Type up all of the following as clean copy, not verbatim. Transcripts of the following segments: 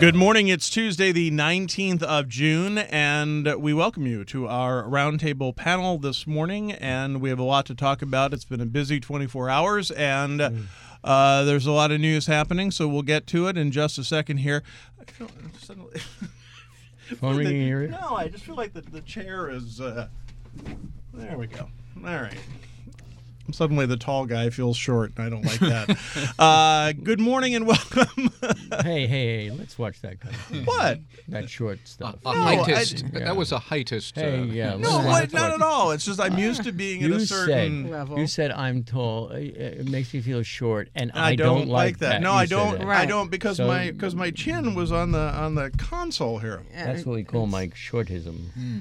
Good morning. It's Tuesday, the 19th of June, and we welcome you to our roundtable panel this morning, and we have a lot to talk about. It's been a busy 24 hours, and there's a lot of news happening, so we'll get to it in just a second here. I feel suddenly... Phone ringing in your ear? No, I just feel like the chair is... There we go. All right. Suddenly the tall guy feels short, and I don't like that. Good morning and welcome. Hey, let's watch that guy. What? That short stuff. That was a heightist. Hey, yeah. No, not at all. It's just I'm used to being at a certain level. You said I'm tall. It makes me feel short, and I don't like that. No, I don't. Right. I don't because my chin was on the console here. That's what we call my shortism.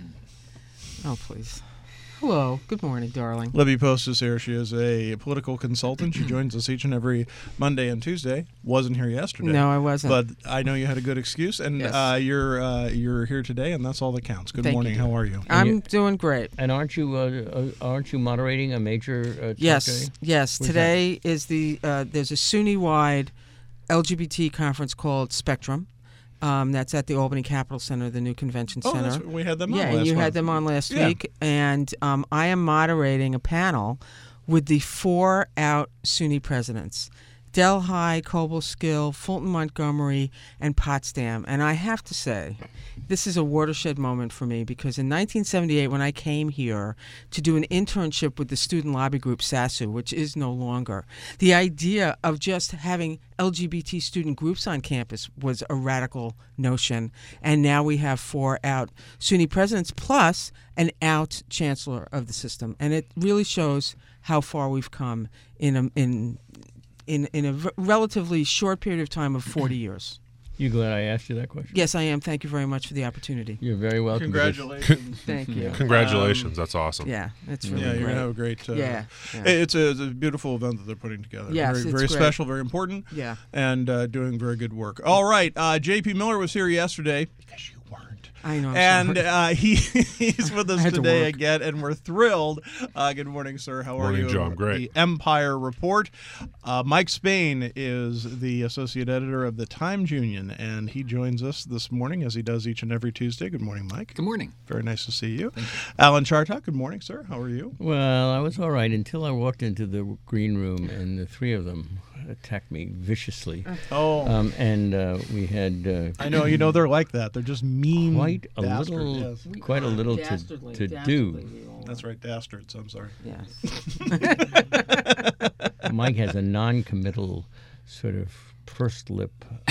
Oh, please. Hello. Good morning, darling. Libby Post is here. She is a political consultant. She joins us each and every Monday and Tuesday. Wasn't here yesterday. No, I wasn't. But I know you had a good excuse, and yes. You're here today, and that's all that counts. Good Thank morning. you. How are you? I'm doing great. And aren't you moderating a major? Yes. Where's Today is there's a SUNY-wide LGBT conference called Spectrum. That's at the Albany Capitol Center, the new convention center. We had them on last week. Yeah, you had them on last week. And I am moderating a panel with the 4 out SUNY presidents: Delhi, Cobleskill, Fulton Montgomery, and Potsdam. And I have to say, this is a watershed moment for me because in 1978, when I came here to do an internship with the student lobby group SASU, which is no longer, the idea of just having LGBT student groups on campus was a radical notion. And now we have 4 out SUNY presidents plus an out chancellor of the system. And it really shows how far we've come in a relatively short period of time of 40 years. You glad I asked you that question? Yes, I am. Thank you very much for the opportunity. You're very welcome. Congratulations. Thank you. Congratulations. That's awesome. Yeah, it's really great. great. You're going to have a great... It's a beautiful event that they're putting together. Yes, very, very special, very important, and doing very good work. All right, J.P. Miller was here yesterday. Because you weren't. I know. And he's with us today again, and we're thrilled. Good morning, sir. How are you? Morning, Joe. I'm great. The Empire Report. Mike Spain is the associate editor of the Times-Union, and he joins us this morning as he does each and every Tuesday. Good morning, Mike. Good morning. Very nice to see you. Thank you. Alan Chartock. Good morning, sir. How are you? Well, I was all right until I walked into the green room, and the 3 of them attacked me viciously. And we had... I know, they're like that. They're just mean. Quite a little to do. That's right, dastards. I'm sorry. Yes. Mike has a non-committal sort of pursed lip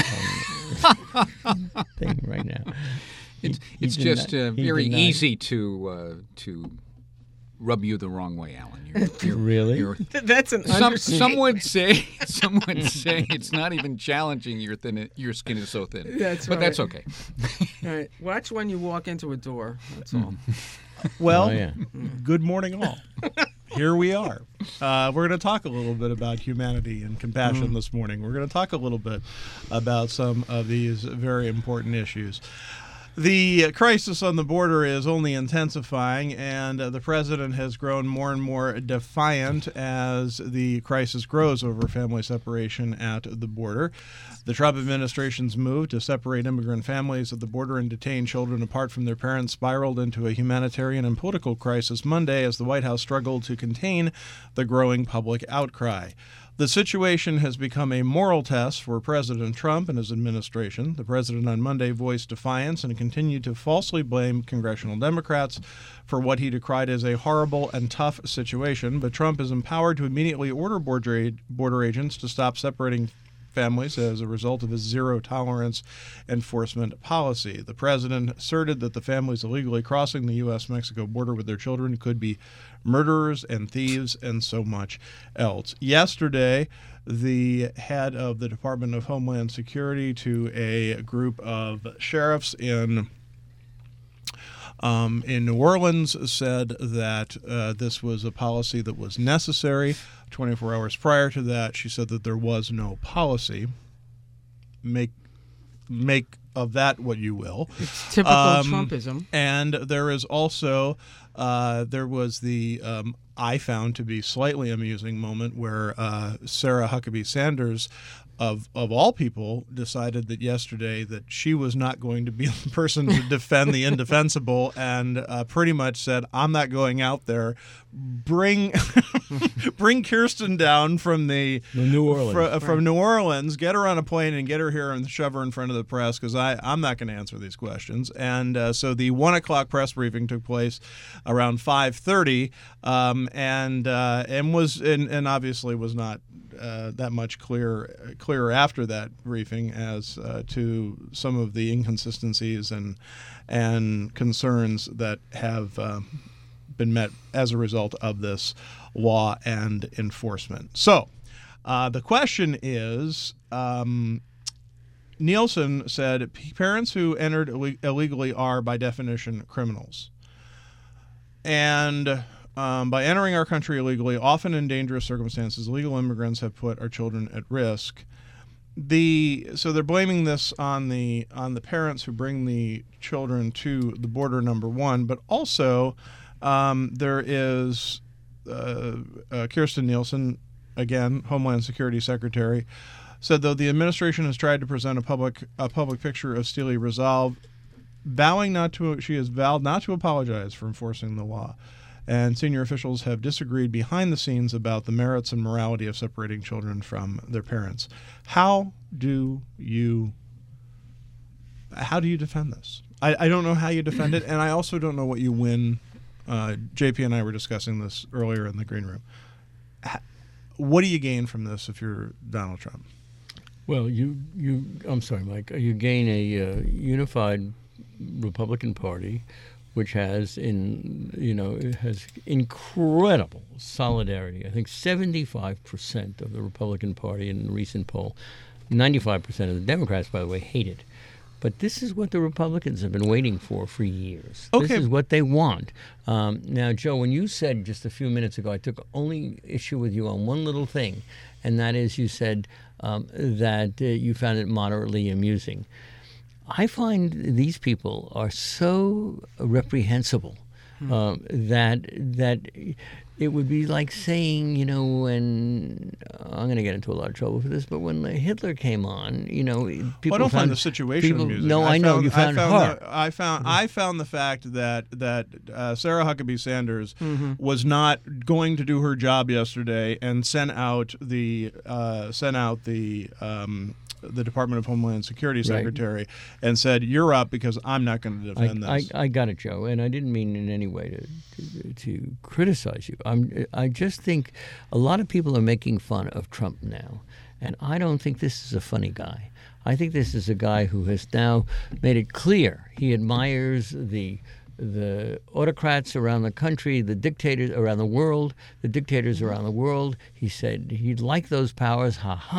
thing right now. It's just very easy to rub you the wrong way, Alan. Really? That's an some would say it's not even challenging. Your skin is so thin. That's but right. that's okay. All right. Watch when you walk into a door. That's all. Well, good morning, all. Here we are. We're going to talk a little bit about humanity and compassion this morning. We're going to talk a little bit about some of these very important issues. The crisis on the border is only intensifying, and the president has grown more and more defiant as the crisis grows over family separation at the border. The Trump administration's move to separate immigrant families at the border and detain children apart from their parents spiraled into a humanitarian and political crisis Monday as the White House struggled to contain the growing public outcry. The situation has become a moral test for President Trump and his administration. The president on Monday voiced defiance and continued to falsely blame congressional Democrats for what he decried as a horrible and tough situation. But Trump is empowered to immediately order border agents to stop separating families as a result of his zero-tolerance enforcement policy. The president asserted that the families illegally crossing the U.S.-Mexico border with their children could be murderers and thieves and so much else. Yesterday, the head of the Department of Homeland Security to a group of sheriffs in New Orleans said that this was a policy that was necessary. 24 hours prior to that, she said that there was no policy. Make of that what you will. It's typical Trumpism. And there is also, there was the, I found to be slightly amusing moment where Sarah Huckabee Sanders of all people, decided that yesterday that she was not going to be the person to defend the indefensible, and pretty much said, "I'm not going out there. Bring Kirsten down from New Orleans, from New Orleans. Get her on a plane and get her here and shove her in front of the press, because I'm not going to answer these questions." And so the 1 o'clock press briefing took place around 5:30, and obviously was not that much clearer after that briefing as to some of the inconsistencies and concerns that have been met as a result of this law and enforcement. So the question is, Nielsen said parents who entered illegally are by definition criminals. And by entering our country illegally, often in dangerous circumstances, illegal immigrants have put our children at risk. So they're blaming this on the parents who bring the children to the border, number one, but also there is Kirsten Nielsen, again, Homeland Security Secretary, said, though the administration has tried to present a public picture of steely resolve, she has vowed not to apologize for enforcing the law. And senior officials have disagreed behind the scenes about the merits and morality of separating children from their parents. How do you defend this? I don't know how you defend it, and I also don't know what you win. JP and I were discussing this earlier in the green room. What do you gain from this if you're Donald Trump? Well, I'm sorry, Mike. You gain a unified Republican Party, which has incredible solidarity. I think 75% of the Republican Party in a recent poll, 95% of the Democrats, by the way, hate it. But this is what the Republicans have been waiting for years. Okay. This is what they want. Now, Joe, when you said just a few minutes ago, I took only issue with you on one little thing, and that is you said that you found it moderately amusing. I find these people are so reprehensible that it would be like saying, when I'm going to get into a lot of trouble for this, but when Hitler came on, people. I don't find the situation amusing. No, I know you found it hard. I found the fact that Sarah Huckabee Sanders was not going to do her job yesterday and sent out the Department of Homeland Security Secretary and said, "You're up because I'm not going to defend this." I got it, Joe, and I didn't mean in any way to criticize you. I just think a lot of people are making fun of Trump now, and I don't think this is a funny guy. I think this is a guy who has now made it clear he admires the autocrats around the country, the dictators around the world, He said he'd like those powers,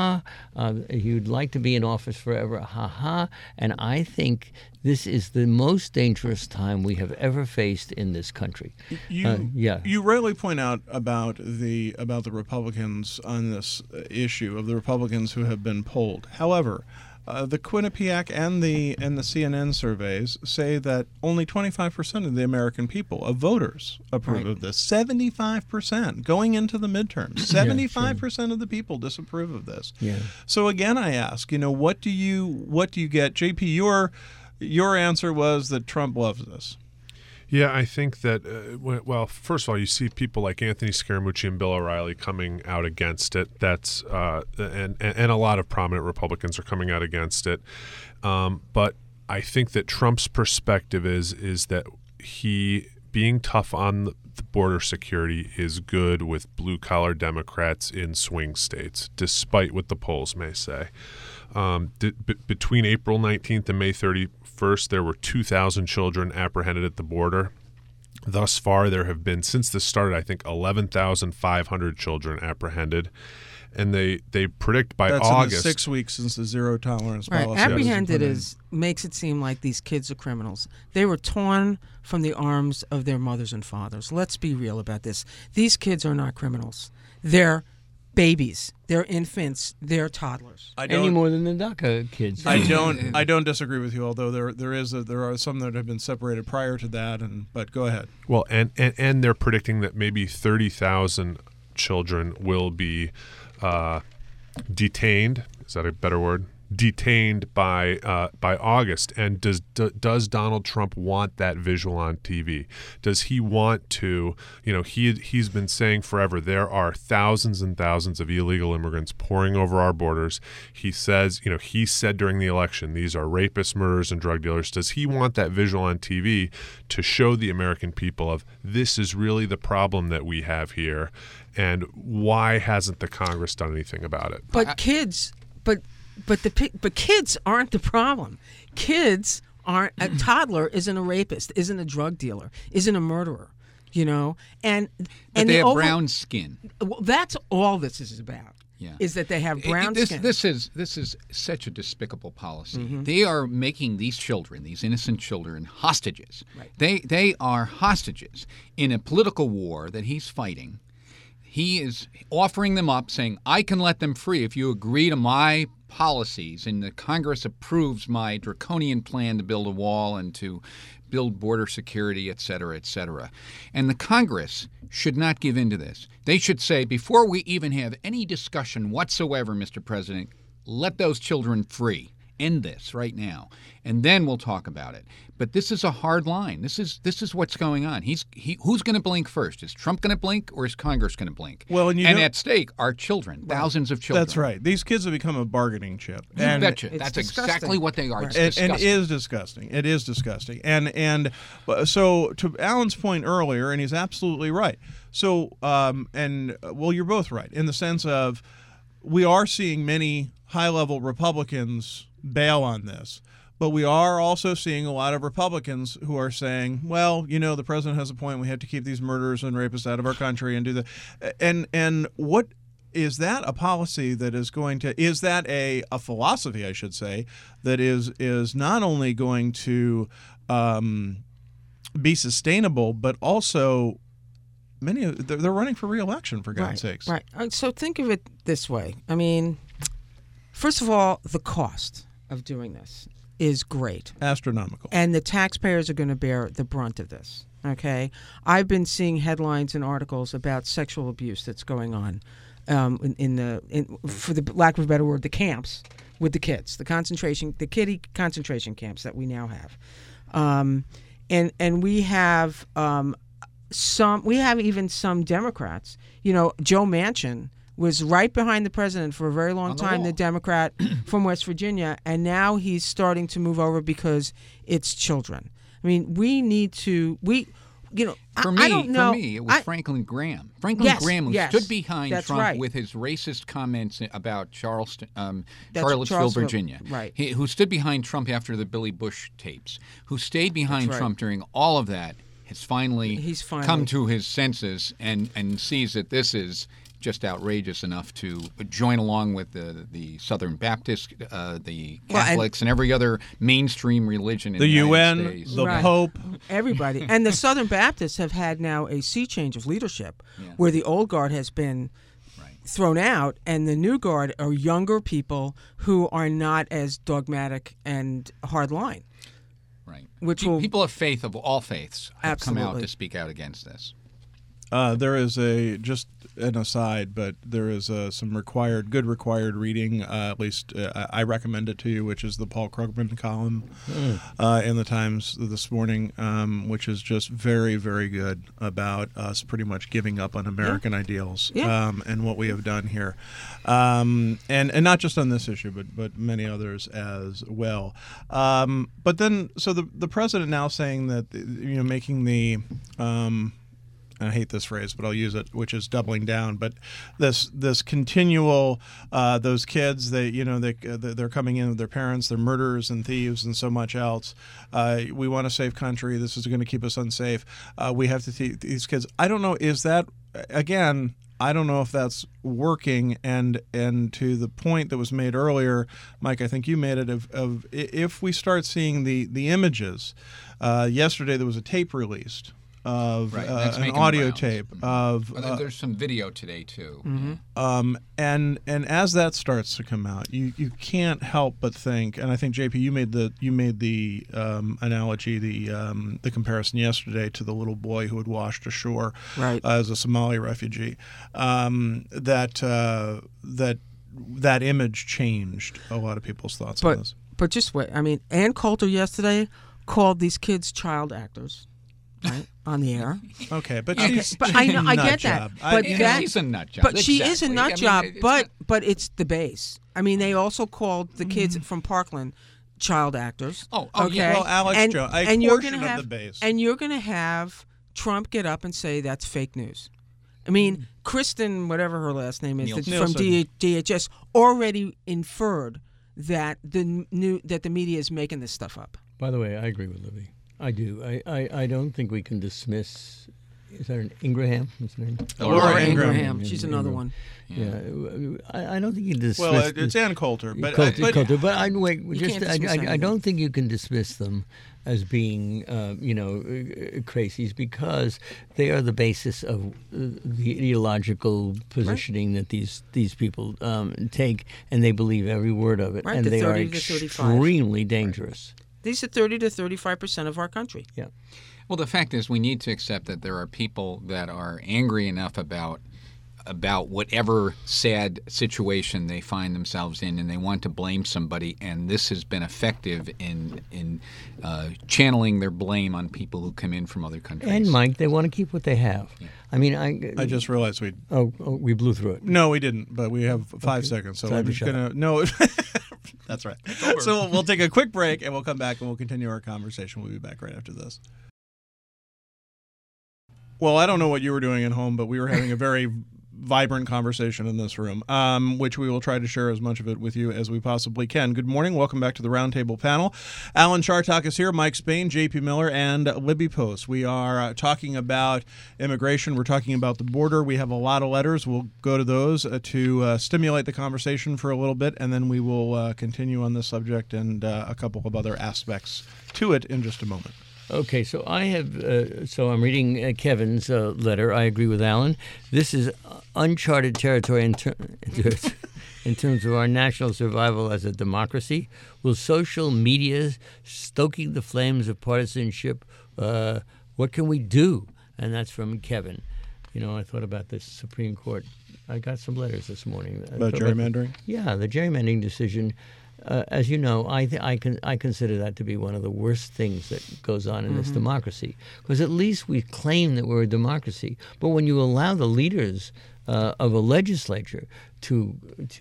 he'd like to be in office forever, And I think this is the most dangerous time we have ever faced in this country. You rarely point out about the Republicans on this issue, of the Republicans who have been polled. However, the Quinnipiac and the CNN surveys say that only 25% of the American people, of voters, approve of this. 75% going into the midterms. 75% of the people disapprove of this. Yeah. So again, I ask, what do you get? JP, your answer was that Trump loves this. Yeah, I think that, first of all, you see people like Anthony Scaramucci and Bill O'Reilly coming out against it. That's and a lot of prominent Republicans are coming out against it. But I think that Trump's perspective is that he being tough on the border security is good with blue-collar Democrats in swing states, despite what the polls may say. Between April 19th and May 31st, there were 2,000 children apprehended at the border. Thus far, there have been, since this started, I think 11,500 children apprehended. And they predict by August. That's in the 6 weeks since the zero tolerance policy. Apprehended makes it seem like these kids are criminals. They were torn from the arms of their mothers and fathers. Let's be real about this. These kids are not criminals. They're babies. They're infants. They're toddlers. Any more than the DACA kids. I don't disagree with you. Although there are some that have been separated prior to that. But go ahead. Well, and they're predicting that maybe 30,000 children will be detained is that a better word? Detained by August. And does Donald Trump want that visual on TV? Does he want to, he's been saying forever there are thousands and thousands of illegal immigrants pouring over our borders. He says, he said during the election, these are rapists, murderers, and drug dealers. Does he want that visual on TV to show the American people of this is really the problem that we have here, and why hasn't the Congress done anything about it? But kids aren't the problem. Kids aren't. A toddler isn't a rapist, isn't a drug dealer, isn't a murderer. And they have brown skin. Well, that's all this is about. Yeah. Is that they have brown skin. This is such a despicable policy. Mm-hmm. They are making these children, these innocent children, hostages. Right. They are hostages in a political war that he's fighting. He is offering them up, saying, I can let them free if you agree to my policies, and the Congress approves my draconian plan to build a wall and to build border security, et cetera, et cetera. And the Congress should not give in to this. They should say, before we even have any discussion whatsoever, Mr. President, let those children free. End this right now, and then we'll talk about it. But this is a hard line. This is what's going on. Who's going to blink first? Is Trump going to blink, or is Congress going to blink? Well, and at stake are children, thousands of children. That's right. These kids have become a bargaining chip. You betcha. That's exactly what they are. Right. It is disgusting. It is disgusting. And so to Alan's point earlier, and he's absolutely right. So you're both right in the sense of we are seeing many high-level Republicans bail on this. But we are also seeing a lot of Republicans who are saying, well, the president has a point. We have to keep these murderers and rapists out of our country and do that. And what is that a policy that is going to – is that a philosophy, I should say, that is not only going to be sustainable, but also they're running for re-election, for God's sakes. Right. So think of it this way. I mean, first of all, the cost of doing this is great. Astronomical. And the taxpayers are going to bear the brunt of this, okay? I've been seeing headlines and articles about sexual abuse that's going on for the lack of a better word, the camps with the kids, the kiddie concentration camps that we now have. And we have even some Democrats, Joe Manchin was right behind the president for a very long time, the Democrat from West Virginia, and now he's starting to move over because it's children. I mean, we need to For me, it was Franklin Graham. Graham who stood behind Trump with his racist comments about Charlottesville, Virginia. Right. Who stood behind Trump after the Billy Bush tapes, who stayed behind Trump during all of that, has finally come to his senses and sees that this is just outrageous enough to join along with the Southern Baptists, the Catholics, and every other mainstream religion in the UN, United States. the Pope. Everybody. And the Southern Baptists have had now a sea change of leadership where the old guard has been thrown out, and the new guard are younger people who are not as dogmatic and hardline. Right. People of faith of all faiths have come out to speak out against this. There is just an aside, but there is some required reading. At least I recommend it to you, which is the Paul Krugman column in the Times this morning, which is just very, very good about us pretty much giving up on American ideals and what we have done here, and not just on this issue, but many others as well. But then, so the president now saying that making the I hate this phrase, but I'll use it, which is doubling down. But this continual, those kids, they're coming in with their parents, they're murderers and thieves and so much else. We want a safe country. This is going to keep us unsafe. We have to teach these kids. I don't know. Is that, again, I don't know if that's working. And to the point that was made earlier, Mike, I think you made it, of if we start seeing the images. Yesterday there was a tape released of an audio tape of. There's some video today too. Mm-hmm. And as that starts to come out, you can't help but think. And I think JP, you made the analogy, the comparison yesterday to the little boy who had washed ashore right. As a Somali refugee. That that image changed a lot of people's thoughts on this. But just wait. I mean, Ann Coulter yesterday called these kids child actors, right, on the air. Okay, but Okay, she's but I know, I nut get that. job. But she's a nut job. But she is a Exactly. nut I mean, job. it's But it's the base. I mean, they also called the kids from Parkland child actors. Oh, okay. yeah. Well, Alex and, Jones, and a you're portion gonna of have, the base. And you're going to have Trump get up and say that's fake news. I mean, Kristen, whatever her last name is, that's from Nielsen. DHS, already inferred that the media is making this stuff up. By the way, I agree with Libby. I do. I don't think we can dismiss. Is that an Ingraham? What's her name? Laura Ingraham. Ingraham. She's another one. Yeah, I don't think you dismiss. Well, it's Ann Coulter, but Coulter, but I wait. can't dismiss I anything. don't think you can dismiss them as being, crazies, because they are the basis of the ideological positioning that these people take, and they believe every word of it, Right, and the they are 30 to 35. extremely dangerous. These are 30 to 35% of our country. Yeah. Well, the fact is, we need to accept that there are people that are angry enough about whatever sad situation they find themselves in, and they want to blame somebody. And this has been effective in channeling their blame on people who come in from other countries. And Mike, they want to keep what they have. Yeah. I mean, I just realized we. we blew through it. No, we didn't. But we have 5 seconds, so Time I'm to just shut gonna. No, that's right. So we'll take a quick break, and we'll come back and we'll continue our conversation. We'll be back right after this. Well, I don't know what you were doing at home, but we were having a very vibrant conversation in this room, which we will try to share as much of it with you as we possibly can. Good morning. Welcome back to the Roundtable panel. Alan Chartock is here, Mike Spain, J.P. Miller, and Libby Post. We are talking about immigration. We're talking about the border. We have a lot of letters. We'll go to those to stimulate the conversation for a little bit, and then we will continue on this subject and a couple of other aspects to it in just a moment. Okay, so I have. So I'm reading Kevin's letter. I agree with Alan. This is uncharted territory in terms of our national survival as a democracy. Will social media stoking the flames of partisanship? What can we do? And that's from Kevin. I thought about the Supreme Court. I got some letters this morning About gerrymandering? Yeah, the gerrymandering decision. As you know, I consider that to be one of the worst things that goes on in this democracy, because at least we claim that we're a democracy. But when you allow the leaders of a legislature to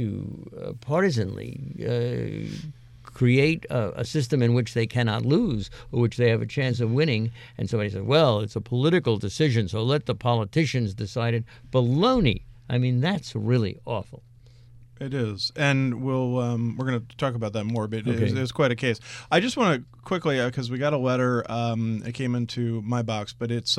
partisanly create a system in which they cannot lose or which they have a chance of winning, and somebody says, "Well, it's a political decision, so let the politicians decide it." Baloney! I mean, that's really awful. It is, and we're going to talk about that more, but Okay. it's quite a case. I just want to quickly, because we got a letter, it came into my box, but it's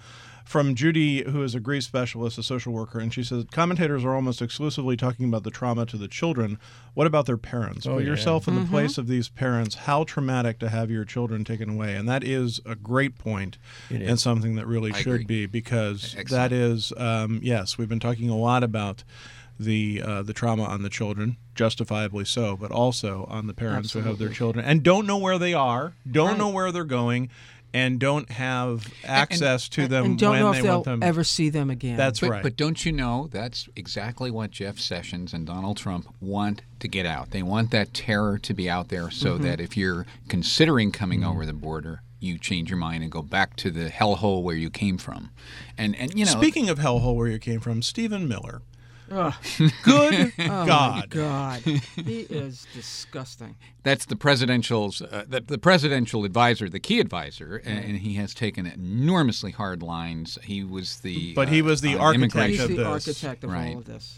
from Judy, who is a grief specialist, a social worker, and she says, commentators are almost exclusively talking about the trauma to the children. What about their parents? Put yourself in the place of these parents. How traumatic to have your children taken away. And that is a great point and something that really should agree. be, because Excellent. that is, yes, we've been talking a lot about the trauma on the children, justifiably so, but also on the parents who have their children and don't know where they are, don't know where they're going, and don't have access to them And don't when know they if they'll want them. ever see them again. That's right. But don't you know that's exactly what Jeff Sessions and Donald Trump want to get out? They want that terror to be out there so that if you're considering coming over the border, you change your mind and go back to the hellhole where you came from. And Speaking of hellhole where you came from, Stephen Miller. Ugh. Good Oh, God. my God. He is disgusting. that's the presidential's the presidential advisor, the key advisor, and he has taken enormously hard lines. He was the But he was the on architect immigration. of He's the this. architect of Right. all of this.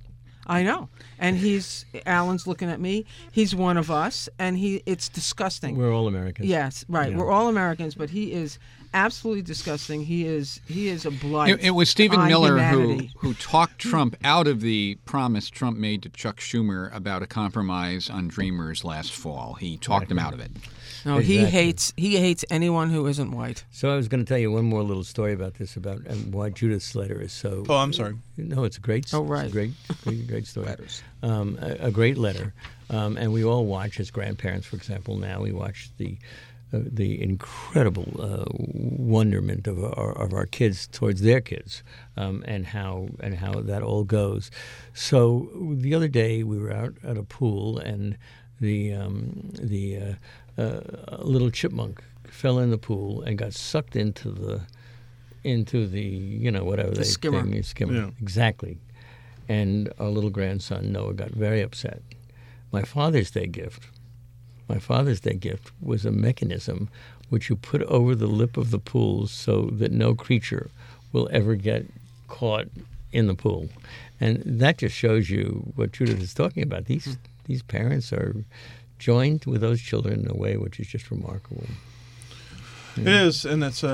I know. And Alan's looking at me. He's one of us, and it's disgusting. We're all Americans. Yes, right. Yeah. We're all Americans, but he is absolutely disgusting. He is a blight. It was Stephen on Miller humanity. who talked Trump out of the promise Trump made to Chuck Schumer about a compromise on Dreamers last fall. He talked him out of it. No, Exactly. he hates anyone who isn't white. So I was going to tell you one more little story about this, about why Judith's letter is so. Oh, I'm sorry. No, it's a great. Oh, right. It's a great story. Letters. A great letter, and we all watch as grandparents, for example. Now we watch the the incredible wonderment of our kids towards their kids, and how that all goes. So the other day we were out at a pool, and the little chipmunk fell in the pool and got sucked into the whatever The they skimmer. thing, skimmer. Yeah. Exactly. And our little grandson Noah got very upset. My Father's Day gift was a mechanism which you put over the lip of the pool so that no creature will ever get caught in the pool. And that just shows you what Judith is talking about. These parents are joined with those children in a way which is just remarkable. It is, and it's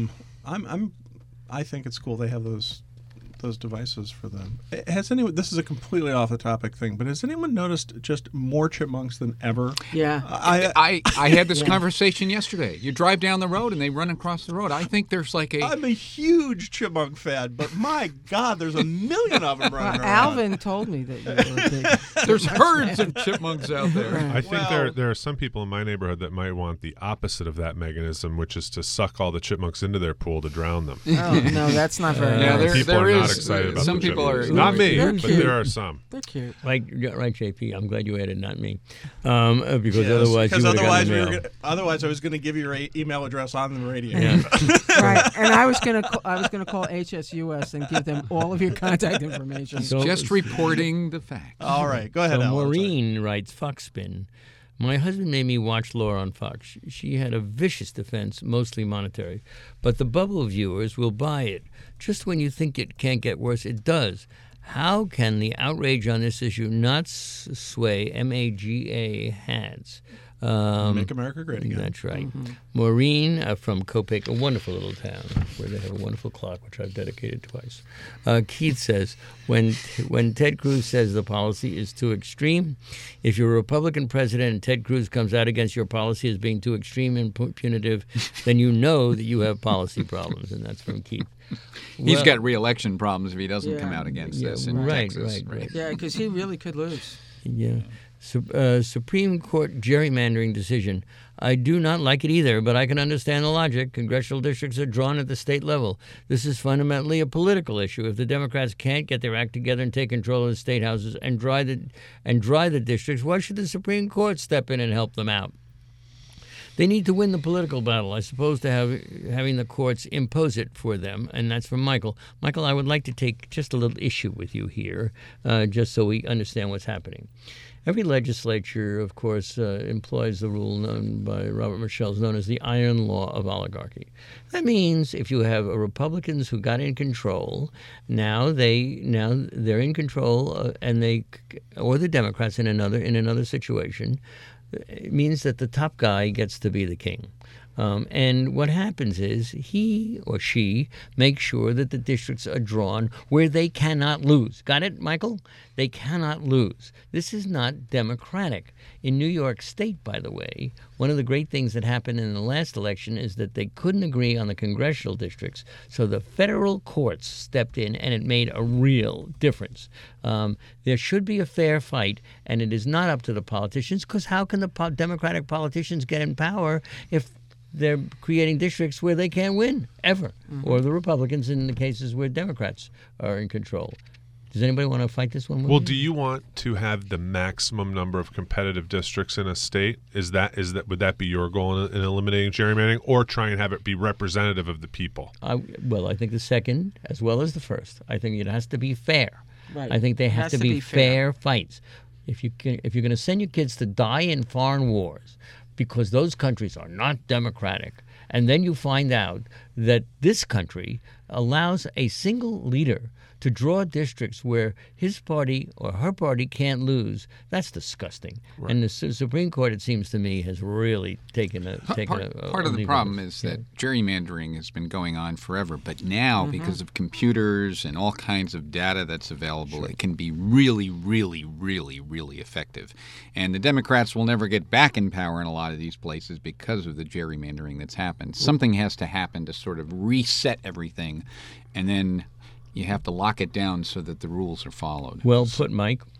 I think it's cool they have those devices for them. Has anyone? This is a completely off the topic thing, but has anyone noticed just more chipmunks than ever? Yeah. I had this conversation yesterday. You drive down the road and they run across the road. I think there's like I'm a huge chipmunk fan, but my God, there's a million of them running around. Alvin told me that you were a big. there's herds of chipmunks out there. I think Well- there are some people in my neighborhood that might want the opposite of that mechanism, which is to suck all the chipmunks into their pool to drown them. Oh, no, that's not very Yeah, nice. People there are not is- excited about some the people chipmunks. are- Not me, They're but cute. there are some. They're cute. Right, JP. I'm glad you added, not me, because Yes, otherwise you would have otherwise gotten the mail. otherwise I was going to give you your email address on the radio. Yeah. Right, and I was gonna call HSUS and give them all of your contact information. So- Just reporting the facts. All right, go ahead, So Al. I'm sorry. Maureen writes, Fox Spin. My husband made me watch Law on Fox. She had a vicious defense, mostly monetary. But the bubble of viewers will buy it. Just when you think it can't get worse, it does. How can the outrage on this issue not sway MAGA heads? Make America Great Again. That's right. Maureen from Kopek, a wonderful little town where they have a wonderful clock, which I've dedicated twice. Keith says, when Ted Cruz says the policy is too extreme, if you're a Republican president and Ted Cruz comes out against your policy as being too extreme and punitive, then you know that you have policy problems, and that's from Keith. He's Well- got re-election problems if he doesn't come Yeah. out against Yeah, this in right, Texas. right. Yeah, because he really could lose. Yeah. Supreme Court gerrymandering decision. I do not like it either, but I can understand the logic. Congressional districts are drawn at the state level. This is fundamentally a political issue. If the Democrats can't get their act together and take control of the state houses and dry the districts, why should the Supreme Court step in and help them out? They need to win the political battle, I suppose, to having the courts impose it for them, and that's from Michael. Michael, I would like to take just a little issue with you here, just so we understand what's happening. Every legislature, of course, employs the rule known by Robert Michels, known as the iron law of oligarchy. That means if you have Republicans who got in control, now they're in control, or the Democrats in another situation. It means that the top guy gets to be the king. And what happens is he or she makes sure that the districts are drawn where they cannot lose. Got it, Michael? They cannot lose. This is not democratic. In New York State, by the way, one of the great things that happened in the last election is that they couldn't agree on the congressional districts, so the federal courts stepped in, and it made a real difference. There should be a fair fight, and it is not up to the politicians, because how can the Democratic politicians get in power if they're creating districts where they can't win, ever, or the Republicans in the cases where Democrats are in control? Does anybody want to fight this one with Well, me? do you want to have the maximum number of competitive districts in a state? Would that be your goal in eliminating gerrymandering, or try and have it be representative of the people? I think the second as well as the first. I think it has to be fair. Right. I think they It have has to to be be fair. fair fights. If you're going to send your kids to die in foreign wars because those countries are not democratic, and then you find out that this country allows a single leader to draw districts where his party or her party can't lose, that's disgusting. Right. And the Supreme Court, it seems to me, has really taken a part of the problem is that gerrymandering has been going on forever, but now because of computers and all kinds of data that's available, it can be really, really, really, really effective. And the Democrats will never get back in power in a lot of these places because of the gerrymandering that's happened. Something has to happen to sort of reset everything, and then you have to lock it down so that the rules are followed. Well put, Mike.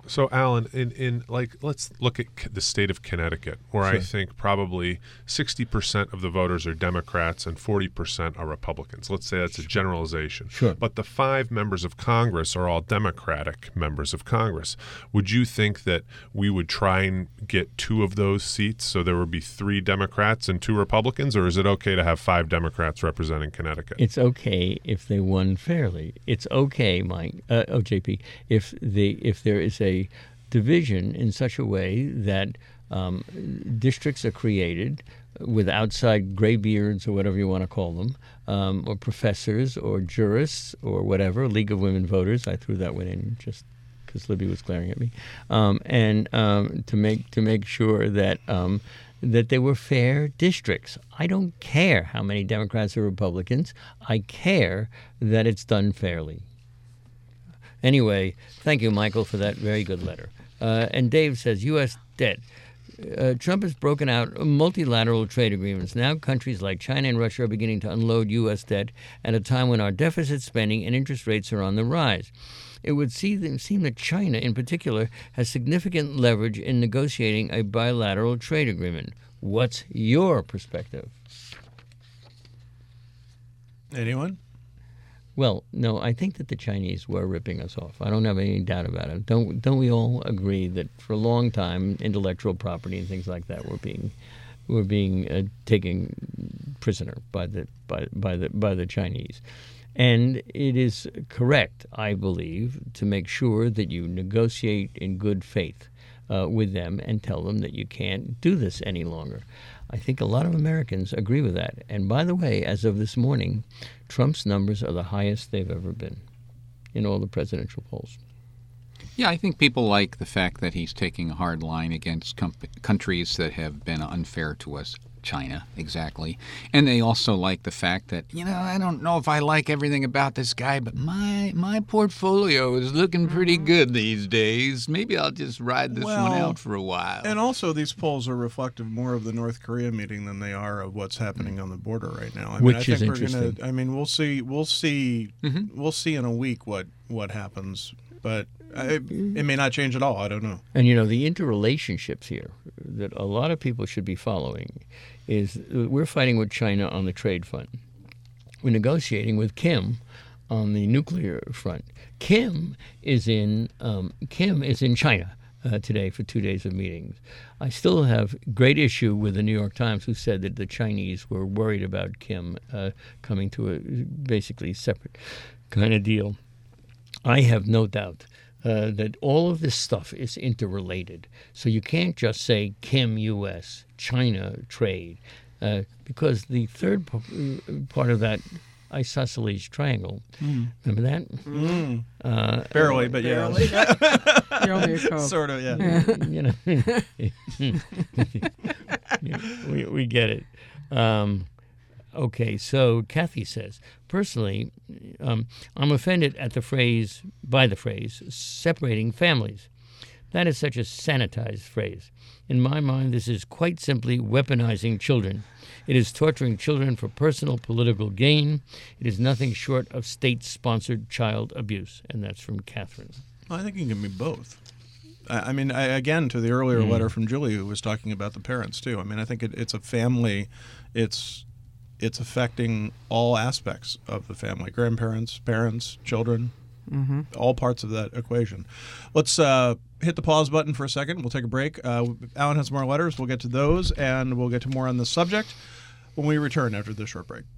So, Alan, in let's look at the state of Connecticut, where I think probably 60% of the voters are Democrats and 40% are Republicans. Let's say that's a generalization. Sure. But the 5 members of Congress are all Democratic members of Congress. Would you think that we would try and get 2 of those seats, so there would be 3 Democrats and 2 Republicans, or is it okay to have 5 Democrats representing Connecticut? It's okay if they won fairly. It's okay, Mike, JP, if there is a division in such a way that districts are created with outside graybeards or whatever you want to call them, or professors or jurists or whatever, League of Women Voters. I threw that one in just because Libby was glaring at me, and to make sure that that they were fair districts. I don't care how many Democrats or Republicans. I care that it's done fairly. Anyway, thank you, Michael, for that very good letter. And Dave says, U.S. debt. Trump has broken out multilateral trade agreements. Now countries like China and Russia are beginning to unload U.S. debt at a time when our deficit spending and interest rates are on the rise. It would seem that China, in particular, has significant leverage in negotiating a bilateral trade agreement. What's your perspective? Anyone? Well, no, I think that the Chinese were ripping us off. I don't have any doubt about it. Don't we all agree that for a long time, intellectual property and things like that were being taken prisoner by the Chinese? And it is correct, I believe, to make sure that you negotiate in good faith with them and tell them that you can't do this any longer. I think a lot of Americans agree with that. And by the way, as of this morning, Trump's numbers are the highest they've ever been in all the presidential polls. Yeah, I think people like the fact that he's taking a hard line against countries that have been unfair to us. China, exactly. And they also like the fact that, I don't know if I like everything about this guy, but my portfolio is looking pretty good these days. Maybe I'll just ride this one out for a while. And also these polls are reflective more of the North Korea meeting than they are of what's happening on the border right now. Which is interesting. We'll see in a week what happens, but it may not change at all. I don't know. And the interrelationships here that a lot of people should be following is we're fighting with China on the trade front. We're negotiating with Kim on the nuclear front. Kim is in China today for 2 days of meetings. I still have great issue with the New York Times, who said that the Chinese were worried about Kim coming to a basically separate kind of deal. I have no doubt that all of this stuff is interrelated. So you can't just say Kim U.S., China trade, because the third part of that isosceles triangle, remember that? Barely, but barely. You're only a Coke. Sort of, yeah. We get it. Okay, so Kathy says, personally, I'm offended at by the phrase, separating families. That is such a sanitized phrase. In my mind, this is quite simply weaponizing children. It is torturing children for personal political gain. It is nothing short of state-sponsored child abuse. And that's from Catherine. I think it can be both. Again, to the earlier letter from Julie, who was talking about the parents, too. I think it's a family. It's affecting all aspects of the family: grandparents, parents, children, all parts of that equation. Let's hit the pause button for a second. We'll take a break. Alan has more letters. We'll get to those, and we'll get to more on this subject when we return after this short break.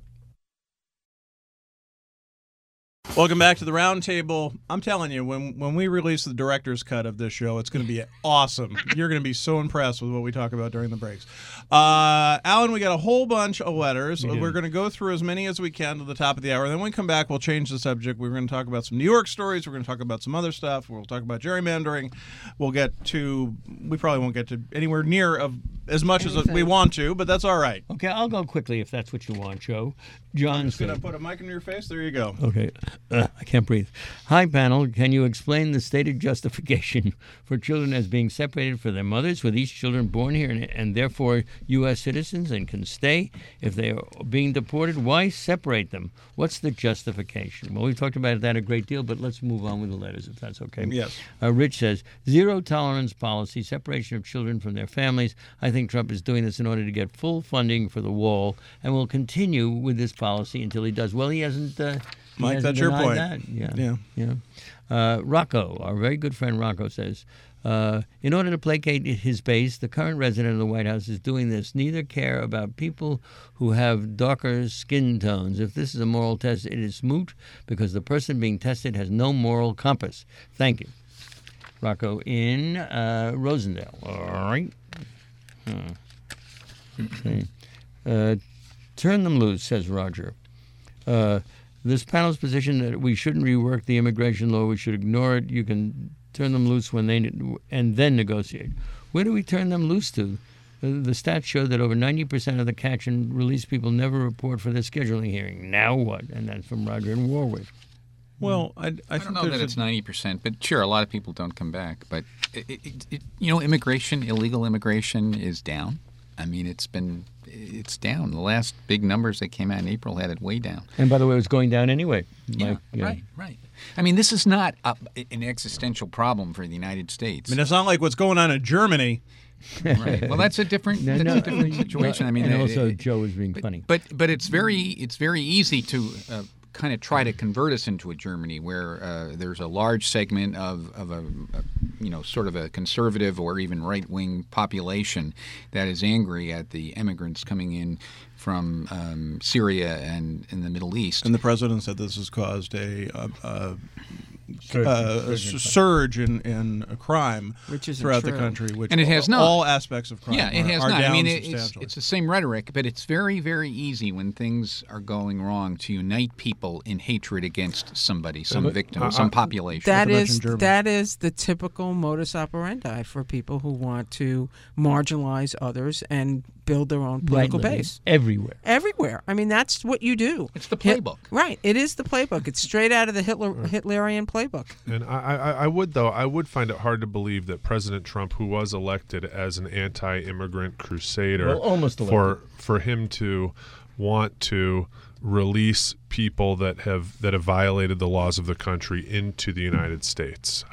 Welcome back to the Roundtable. I'm telling you, when we release the director's cut of this show, it's going to be awesome. You're going to be so impressed with what we talk about during the breaks. Alan, we got a whole bunch of letters. We're going to go through as many as we can to the top of the hour. Then when we come back, we'll change the subject. We're going to talk about some New York stories. We're going to talk about some other stuff. We'll talk about gerrymandering. We probably won't get to anywhere near of as much as we want to, but that's all right. Okay, I'll go quickly if that's what you want, Joe. John I'm just going to put a mic in your face. There you go. Okay. I can't breathe. Hi, panel. Can you explain the stated justification for children as being separated from their mothers, with each children born here and therefore U.S. citizens and can stay if they are being deported? Why separate them? What's the justification? Well, we've talked about that a great deal, but let's move on with the letters, if that's okay. Yes. Rich says, zero tolerance policy, separation of children from their families. I think Trump is doing this in order to get full funding for the wall and will continue with this policy until he does. Well, he hasn't... Mike, that's your point. That. Yeah. Rocco, our very good friend Rocco, says, in order to placate his base, the current resident of the White House is doing this. Neither care about people who have darker skin tones. If this is a moral test, it is moot because the person being tested has no moral compass. Thank you. Rocco in Rosendale. All right. Okay. Turn them loose, says Roger. This panel's position that we shouldn't rework the immigration law, we should ignore it. You can turn them loose and then negotiate. Where do we turn them loose to? The stats show that over 90% of the catch and release people never report for their scheduling hearing. Now what? And that's from Roger in Warwick. Well, I don't know that it's 90%, but sure, a lot of people don't come back. But, illegal immigration is down. I mean, it's down. The last big numbers that came out in April had it way down. And by the way, it was going down anyway. Right. I mean, this is not an existential problem for the United States. I mean, it's not like what's going on in Germany. Right. Well, that's a different situation. I mean, and also Joe was being funny. But it's very easy to kind of try to convert us into a Germany where there's a large segment of a sort of a conservative or even right-wing population that is angry at the immigrants coming in from Syria and in the Middle East. And the president said this has caused a surge in crime throughout the country, and it has not. All aspects of crime. Yeah, it has are not. Down I mean, it's the same rhetoric, but it's very, very easy when things are going wrong to unite people in hatred against somebody, some victim, some population. That is the typical modus operandi for people who want to marginalize others and build their own political base. Everywhere. I mean, that's what you do. It's the playbook. Right. It is the playbook. It's straight out of the Hitlerian playbook. And I would find it hard to believe that President Trump, who was elected as an anti-immigrant crusader, for him to want to release people that have violated the laws of the country into the United States.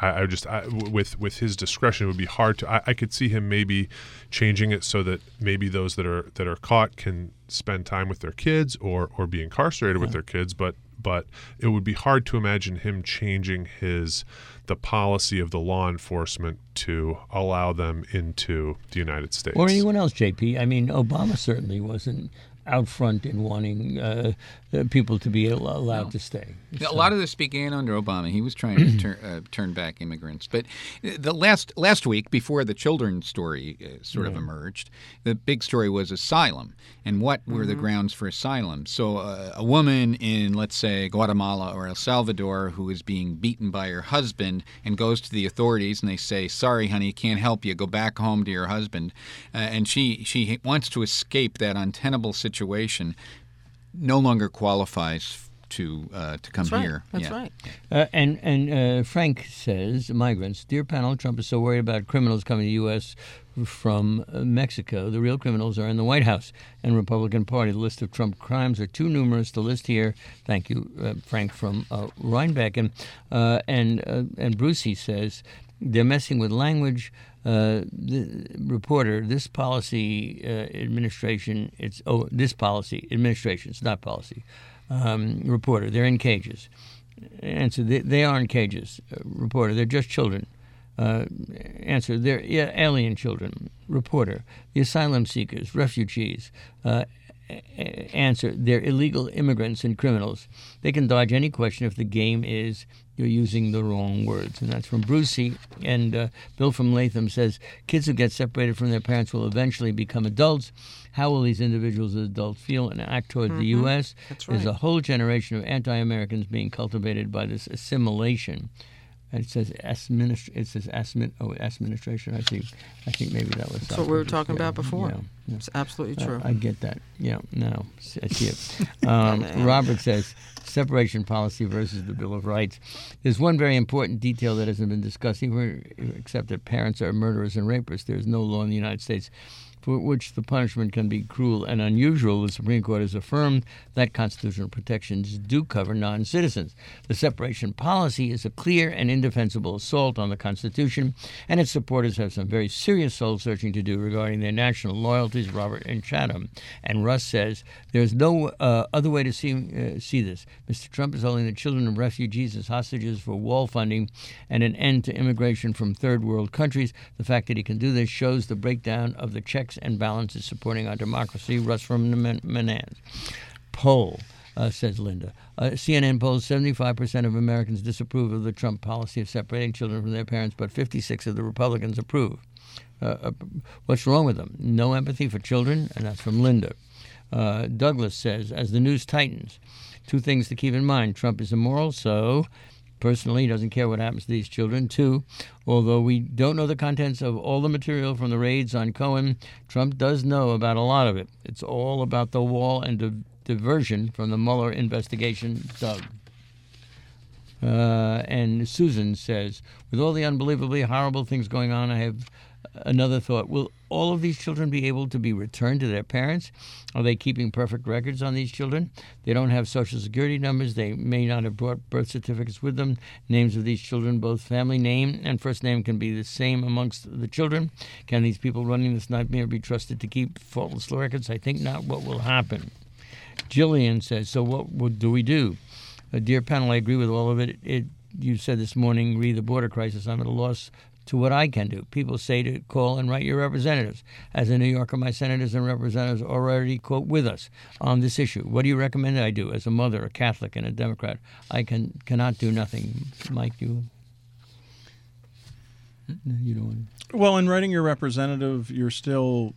With his discretion, it would be hard to. I could see him maybe changing it so that maybe those that are caught can spend time with their kids or be incarcerated with their kids, but it would be hard to imagine him changing the policy of the law enforcement to allow them into the United States. Or anyone else, JP. I mean, Obama certainly wasn't out front in wanting people to be allowed to stay. A lot of this began under Obama. He was trying to turn back immigrants. But the last week, before the children's story sort of emerged, the big story was asylum and what were the grounds for asylum. So a woman in, let's say, Guatemala or El Salvador who is being beaten by her husband and goes to the authorities and they say, sorry, honey, can't help you. Go back home to your husband. And she wants to escape that untenable situation, no longer qualifies to come here. That's right. And Frank says, migrants, dear panel, Trump is so worried about criminals coming to the U.S. from Mexico. The real criminals are in the White House and Republican Party. The list of Trump crimes are too numerous to list here. Thank you, Frank from Rhinebeck. And Brucey says, they're messing with language. The reporter, this policy administration, it's not policy. Reporter, they're in cages. Answer, they are in cages. Reporter, they're just children. Answer, they're alien children. Reporter, the asylum seekers, refugees. Answer, they're illegal immigrants and criminals. They can dodge any question if the game is you're using the wrong words. And that's from Brucey. And Bill from Latham says, kids who get separated from their parents will eventually become adults. How will these individuals as adults feel and act toward the U.S.? That's right. There's a whole generation of anti-Americans being cultivated by this assimilation. And it says administration. I think maybe that was. That's what we were talking about before. Yeah. It's absolutely true. I get that. Yeah. No, I see it. Robert says separation policy versus the Bill of Rights. There's one very important detail that hasn't been discussed, except that parents are murderers and rapists. There's no law in the United States for which the punishment can be cruel and unusual. The Supreme Court has affirmed that constitutional protections do cover non-citizens. The separation policy is a clear and indefensible assault on the Constitution, and its supporters have some very serious soul-searching to do regarding their national loyalties, Robert and Chatham. And Russ says, there's no other way to see this. Mr. Trump is holding the children of refugees as hostages for wall funding and an end to immigration from third world countries. The fact that he can do this shows the breakdown of the checks and balances supporting our democracy. Russ from Menands. Poll, says Linda. CNN polls 75% of Americans disapprove of the Trump policy of separating children from their parents, but 56% of the Republicans approve. What's wrong with them? No empathy for children, and that's from Linda. Douglas says, as the news tightens, two things to keep in mind. Trump is immoral, so personally, he doesn't care what happens to these children. 2, although we don't know the contents of all the material from the raids on Cohen, Trump does know about a lot of it. It's all about the wall and diversion from the Mueller investigation, Doug. And Susan says, with all the unbelievably horrible things going on, I have another thought. Will all of these children be able to be returned to their parents? Are they keeping perfect records on these children? They don't have Social Security numbers. They may not have brought birth certificates with them. Names of these children, both family name and first name, can be the same amongst the children. Can these people running this nightmare be trusted to keep faultless records? I think not. What will happen? Jillian says, so what do we do? Dear panel, I agree with all of it. You said this morning, re the border crisis. I'm at a loss to what I can do. People say to call and write your representatives. As a New Yorker, my senators and representatives are already, quote, with us on this issue. What do you recommend I do? As a mother, a Catholic, and a Democrat, I cannot do nothing. Mike, you don't want to. Well, in writing your representative, you're still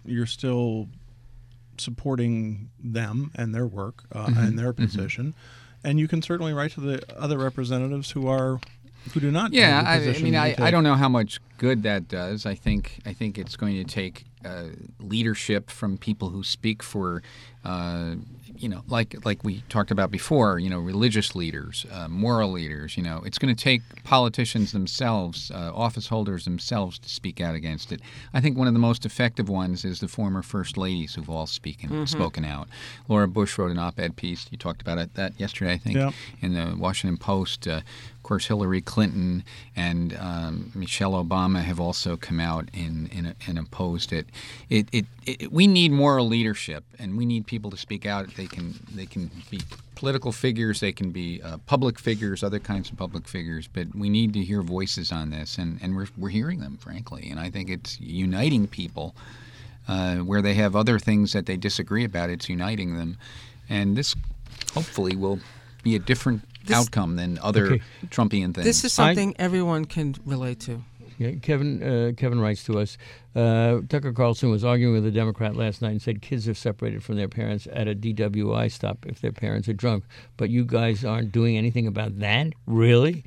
supporting them and their work and their position, and you can certainly write to the other representatives who do not. Yeah, I don't know how much good that does. I think it's going to take leadership from people who speak for, like we talked about before, religious leaders, moral leaders. It's going to take politicians themselves, office holders themselves, to speak out against it. I think one of the most effective ones is the former first ladies who've all spoken out. Laura Bush wrote an op-ed piece. You talked about that yesterday, I think, in the Washington Post. Of course, Hillary Clinton and Michelle Obama have also come out and opposed it. We need moral leadership, and we need people to speak out. They can be political figures, they can be public figures, other kinds of public figures, but we need to hear voices on this, and we're hearing them, frankly. And I think it's uniting people where they have other things that they disagree about. It's uniting them, and this hopefully will be a different outcome than other Trumpian things. This is something everyone can relate to. Yeah, Kevin writes to us, Tucker Carlson was arguing with a Democrat last night and said kids are separated from their parents at a DWI stop if their parents are drunk. But you guys aren't doing anything about that? Really?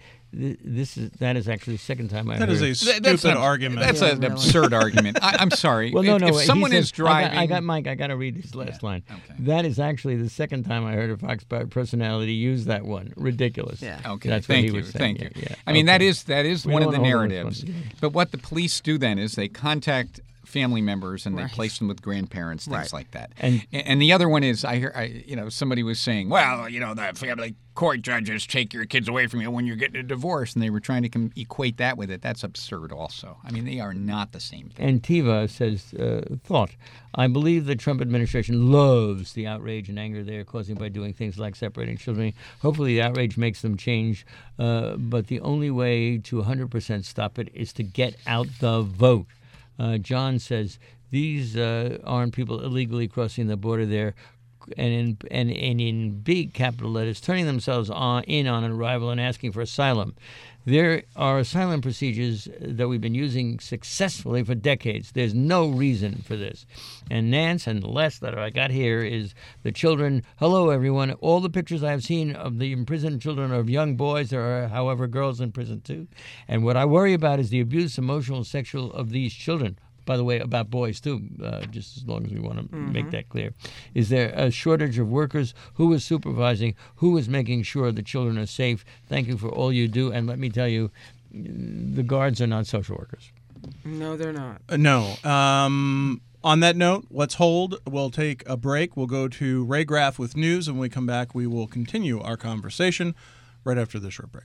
That is actually the second time I heard. That is a stupid argument. That's an absurd argument. I'm sorry. Well, no. If someone is driving, I got Mike. I got to read this last line. Okay. That is actually the second time I heard a Fox personality use that one. Ridiculous. Yeah. Okay. That's Thank what he you. was saying. Thank you. Yeah. I mean, that is one of the narratives. But what the police do then is they contact family members and they place them with grandparents, things like that. And the other one is I hear somebody was saying, well, the family court judges take your kids away from you when you're getting a divorce, and they were trying to equate that with it. That's absurd also. I mean, they are not the same thing. And Tiva says, thought, I believe the Trump administration loves the outrage and anger they are causing by doing things like separating children. Hopefully the outrage makes them change, but the only way to 100% stop it is to get out the vote. John says, these aren't people illegally crossing the border. They're in big capital letters, turning themselves in on arrival and asking for asylum. There are asylum procedures that we've been using successfully for decades. There's no reason for this. And Nance and the last letter I got here is the children. Hello, everyone. All the pictures I have seen of the imprisoned children are of young boys. There are, however, girls in prison too. And what I worry about is the abuse, emotional, sexual of these children. By the way, about boys, too, just as long as we want to make that clear. Is there a shortage of workers? Who is supervising? Who is making sure the children are safe? Thank you for all you do. And let me tell you, the guards are not social workers. No, they're not. No. On that note, let's hold. We'll take a break. We'll go to Ray Graff with news. And when we come back, we will continue our conversation right after this short break.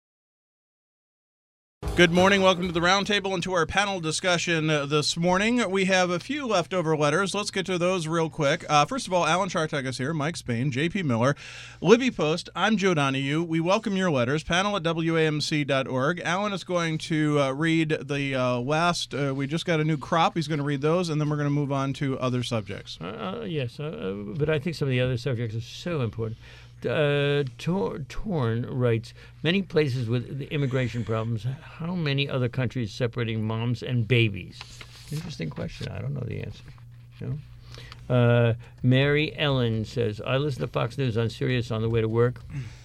Good morning. Welcome to the Roundtable and to our panel discussion this morning. We have a few leftover letters. Let's get to those real quick. First of all, Alan Chartek is here, Mike Spain, J.P. Miller, Libby Post. I'm Joe Donahue. We welcome your letters. Panel at WAMC.org. Alan is going to read the last. We just got a new crop. He's going to read those, and then we're going to move on to other subjects. Yes, but I think some of the other subjects are so important. Torn writes, many places with the immigration problems, how many other countries separating moms and babies? Interesting question. I don't know the answer. No? Mary Ellen says, I listen to Fox News on Sirius on the way to work.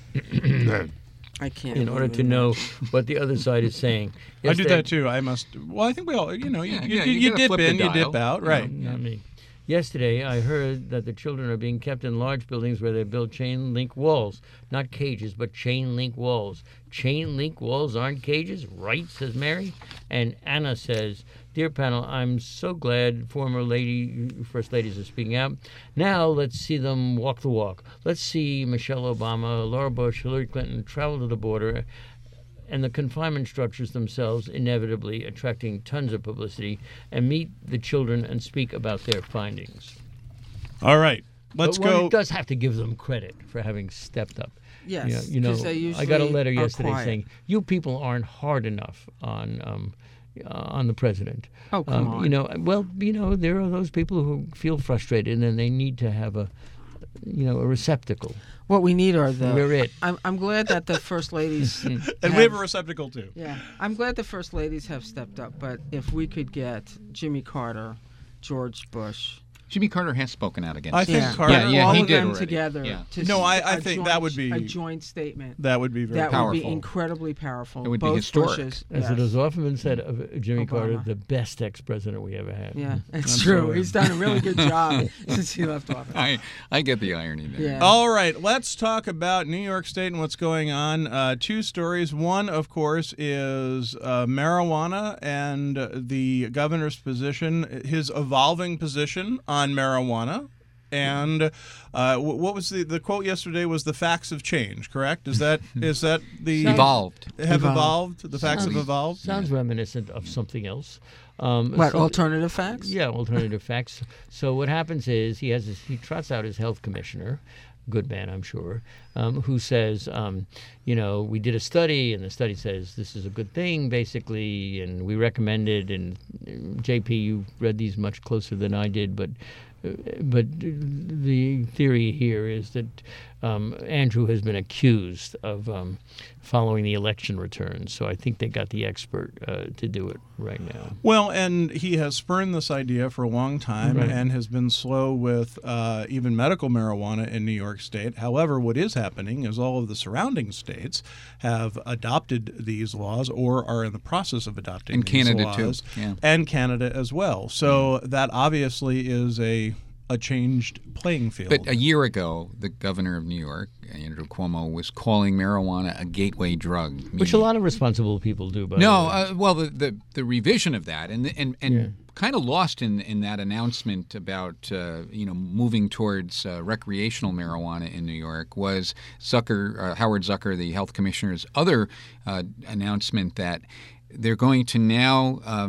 I can't. In order to know what the other side is saying. I do that too. I must. Well, I think we all, you dip in, you dip out. Right. No, not me. Yesterday, I heard that the children are being kept in large buildings where they build chain link walls. Not cages, but chain link walls. Chain link walls aren't cages, right, says Mary. And Anna says, Dear panel, I'm so glad former First Ladies are speaking out. Now let's see them walk the walk. Let's see Michelle Obama, Laura Bush, Hillary Clinton travel to the border, and the confinement structures themselves inevitably attracting tons of publicity, and meet the children and speak about their findings. All right. Let's go. One does have to give them credit for having stepped up. Yes. I got a letter yesterday quiet. saying, you people aren't hard enough on the president. Oh, come on. There are those people who feel frustrated and they need to have a receptacle. What we need are We're it. I'm glad that the First Ladies... and we have a receptacle, too. Yeah. I'm glad the First Ladies have stepped up, but if we could get Jimmy Carter, George Bush... Jimmy Carter has spoken out against I think it. Carter... all he of did them already. together. Yeah. I think that would be... a joint statement. That would be very That powerful. would be incredibly powerful. It would be Both historic. Bushes, As yes. it has often been said of Jimmy Obama. Carter, the best ex-president we ever had. Yeah, it's true. Absolutely. He's done a really good job since he left office. I get the irony there. Yeah. All right, let's talk about New York State and what's going on. Two stories. One, of course, is marijuana and the governor's position, his evolving position on marijuana. And what was the quote yesterday was the facts have changed, correct? Is that the Evolved. have evolved? The facts have evolved? Sounds reminiscent of something else. Alternative facts? Yeah, alternative facts. So what happens is he trots out his health commissioner, good man, I'm sure, who says, we did a study, and the study says this is a good thing, basically, and we recommend it. And JP, you read these much closer than I did, but the theory here is that Andrew has been accused of following the election returns. So I think they got the expert to do it right now. Well, and he has spurned this idea for a long time Right. and has been slow with even medical marijuana in New York State. However, what is happening is all of the surrounding states have adopted these laws or are in the process of adopting And these Canada, laws. too. Yeah. And Canada as well. So that obviously is a changed playing field. But a year ago, the governor of New York, Andrew Cuomo, was calling marijuana a gateway drug. Which a lot of responsible people do, by the way. Well, the revision of that and kind of lost in that announcement about moving towards recreational marijuana in New York was Howard Zucker, the health commissioner's other announcement that they're going to now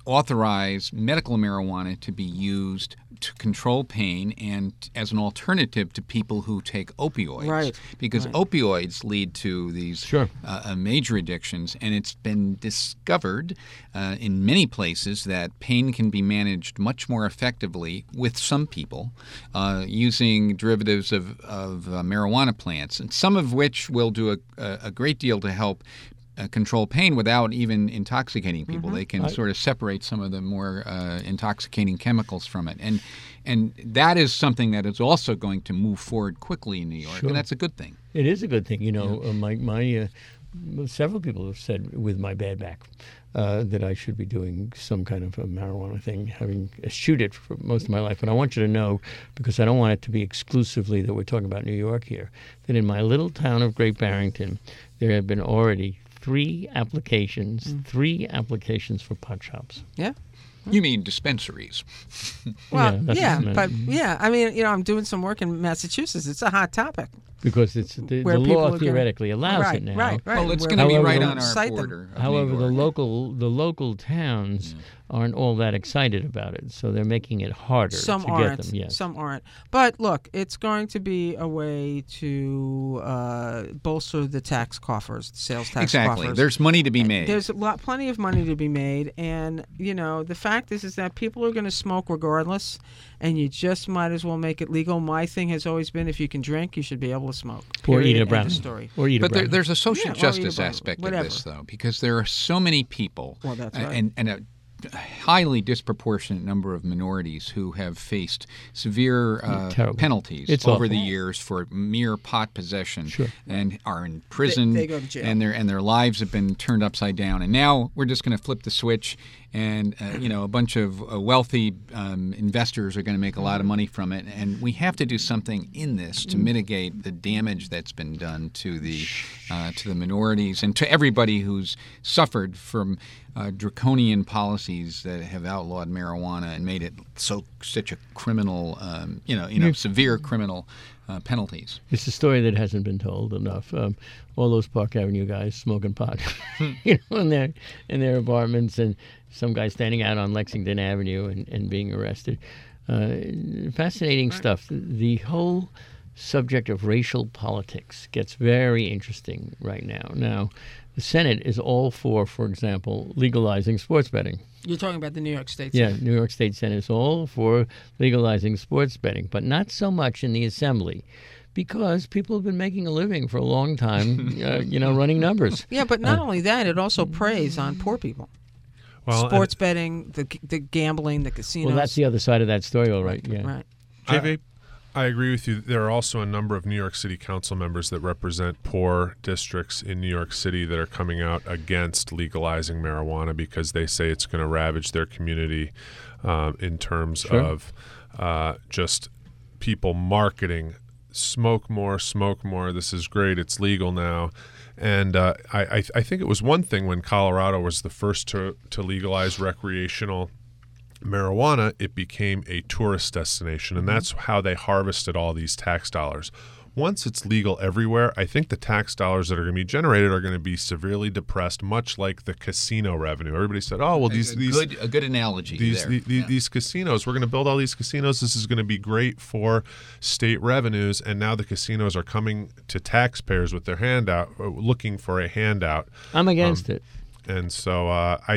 authorize medical marijuana to be used to control pain and as an alternative to people who take opioids. Right. Because opioids lead to these major addictions, and it's been discovered in many places that pain can be managed much more effectively with some people using derivatives of marijuana plants, and some of which will do a great deal to help control pain without even intoxicating people. They can sort of separate some of the more intoxicating chemicals from it. And that is something that is also going to move forward quickly in New York, and that's a good thing. It is a good thing. You know, my several people have said with my bad back that I should be doing some kind of a marijuana thing, having eschewed it for most of my life. But I want you to know, because I don't want it to be exclusively that we're talking about New York here, that in my little town of Great Barrington, there have been already 3 applications for pot shops. Yeah. You mean dispensaries? Well, I mean, you know, I'm doing some work in Massachusetts. It's a hot topic. Because it's the law theoretically allows it now. Right. Well, it's going to be right on our border. However, the local towns aren't all that excited about it, so they're making it harder to get them. Yes. Some aren't. But look, it's going to be a way to bolster the tax coffers, the sales tax coffers. Exactly. There's money to be made. There's plenty of money to be made, and you know the fact is that people are going to smoke regardless, and you just might as well make it legal. My thing has always been, if you can drink, you should be able to smoke. Or eat a brownie. But there's a social justice aspect of this, though, because there are so many people, and a highly disproportionate number of minorities who have faced severe penalties over the years for mere pot possession and are in prison. They go to jail. And their lives have been turned upside down. And now we're just going to flip the switch, and a bunch of wealthy investors are going to make a lot of money from it. And we have to do something in this to mitigate the damage that's been done to the minorities and to everybody who's suffered from draconian policies that have outlawed marijuana and made it such a criminal, severe criminal penalties. It's a story that hasn't been told enough. All those Park Avenue guys smoking pot, in their apartments, and some guy standing out on Lexington Avenue and being arrested. Fascinating stuff. The whole subject of racial politics gets very interesting right now. Now, the Senate is all for example, legalizing sports betting. You're talking about the New York State Senate. Yeah, New York State Senate is all for legalizing sports betting, but not so much in the Assembly, because people have been making a living for a long time, running numbers. Yeah, but not only that, it also preys on poor people. Well, sports betting, the gambling, the casinos. Well, that's the other side of that story, all right. Yeah. Right. JV? I agree with you. There are also a number of New York City council members that represent poor districts in New York City that are coming out against legalizing marijuana because they say it's going to ravage their community in terms of just people marketing, smoke more, this is great, it's legal now. And I think it was one thing when Colorado was the first to legalize recreational marijuana, it became a tourist destination, and that's how they harvested all these tax dollars. Once it's legal everywhere, I think the tax dollars that are going to be generated are going to be severely depressed, much like the casino revenue. Everybody said, "Oh, well, a good analogy. These casinos, we're going to build all these casinos. This is going to be great for state revenues." And now the casinos are coming to taxpayers with their handout, looking for a handout. I'm against it. And so I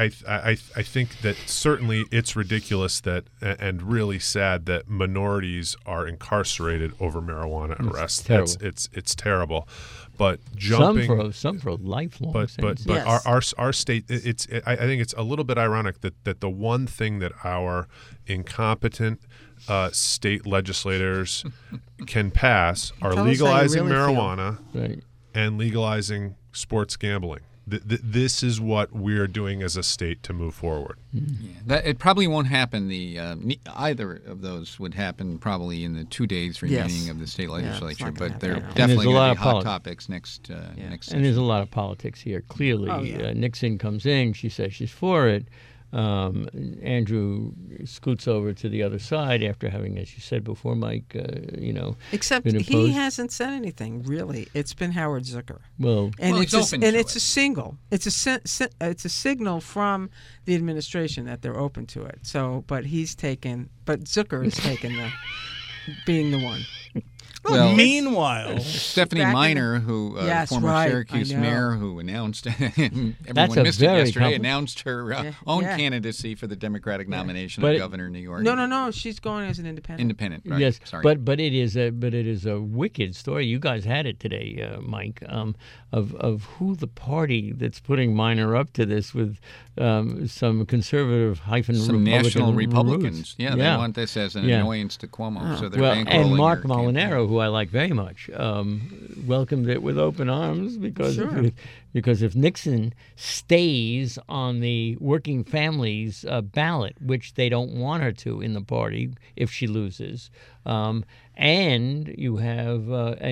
think that certainly it's ridiculous that and really sad that minorities are incarcerated over marijuana arrests. It's terrible. But jumping some for lifelong. But our state, I think it's a little bit ironic that the one thing that our incompetent state legislators can pass are legalizing marijuana and legalizing sports gambling. This is what we're doing as a state to move forward. Yeah, it probably won't happen. Either of those would happen probably in the 2 days remaining of the state legislature, but they're definitely going to be hot topics next session. And there's a lot of politics here. Clearly, Nixon comes in, she says she's for it. Andrew scoots over to the other side after having, as you said before, Mike, except been he opposed. hasn't said anything really. It's been Howard Zucker. Well, And he's it's open to it's it. a single. It's a signal from the administration that they're open to it. So, but Zucker has taken the being the one. Well, Meanwhile, Stephanie back in Miner, who Yes, former right, Syracuse I know. mayor, who announced everyone That's a missed it very yesterday, compli- announced her own candidacy for the Democratic nomination But of it- governor of New York. No. She's going as an independent. Independent, right? yes, Sorry. but it is a wicked story. You guys had it today, Mike, of who the party that's putting Minor up to this with some conservative hyphen some Republican national Republicans, roots. they want this as an annoyance to Cuomo, so they're Well, bankrolling and Mark their campaign. Molinaro, who I like very much, welcomed it with open arms because Sure. because if Nixon stays on the working families ballot, which they don't want her to in the party if she loses, and you have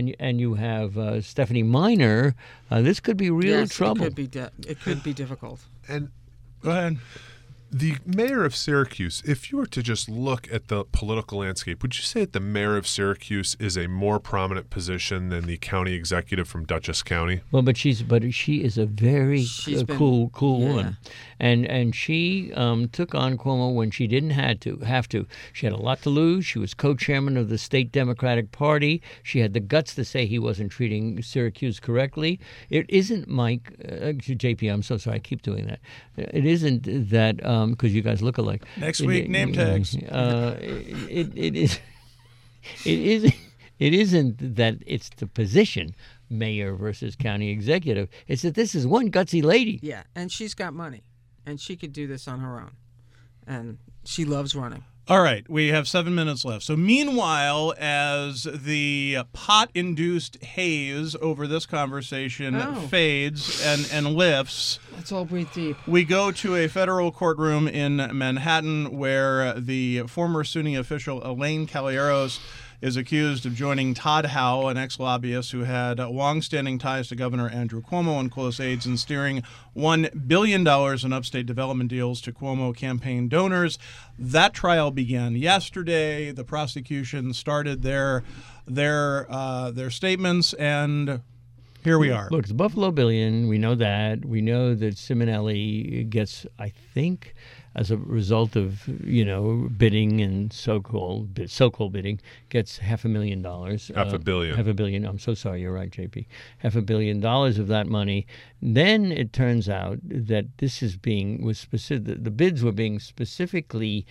Stephanie Miner, this could be real Yes, trouble. It could be difficult. And go ahead. the mayor of Syracuse, if you were to just look at the political landscape, would you say that the mayor of Syracuse is a more prominent position than the county executive from Dutchess County? Well, but she is a very She's been- cool yeah. woman, and she took on Cuomo when she didn't have to. She had a lot to lose. She was co-chairman of the state Democratic Party. She had the guts to say he wasn't treating Syracuse correctly. It isn't, Mike, JP. I'm so sorry. I keep doing that. It isn't that because you guys look alike. Next week, name tags. It is. It isn't that it's the position, mayor versus county executive. It's that this is one gutsy lady. Yeah, and she's got money, and she could do this on her own, and she loves running. All right, we have 7 minutes left. So meanwhile, as the pot-induced haze over this conversation fades and lifts, Let's all breathe deep. we go to a federal courtroom in Manhattan where the former SUNY official Elaine Calleros is accused of joining Todd Howe, an ex-lobbyist who had long-standing ties to Governor Andrew Cuomo and close aides in steering $1 billion in upstate development deals to Cuomo campaign donors. That trial began yesterday. The prosecution started their statements, and here we are. Look, it's Buffalo Billion. We know that. We know that Simonelli gets, I think, as a result of bidding and so-called bidding, gets $500,000. $500 million. $500 million. I'm so sorry. You're right, JP. $500 million of that money. Then it turns out that this was specific. The bids were being specifically